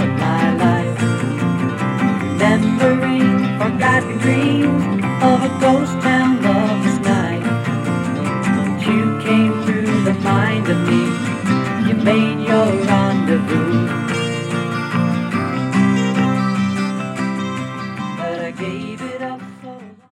of my life. Remembering forgotten dreams of a ghost town lover's night. But you came through the mind of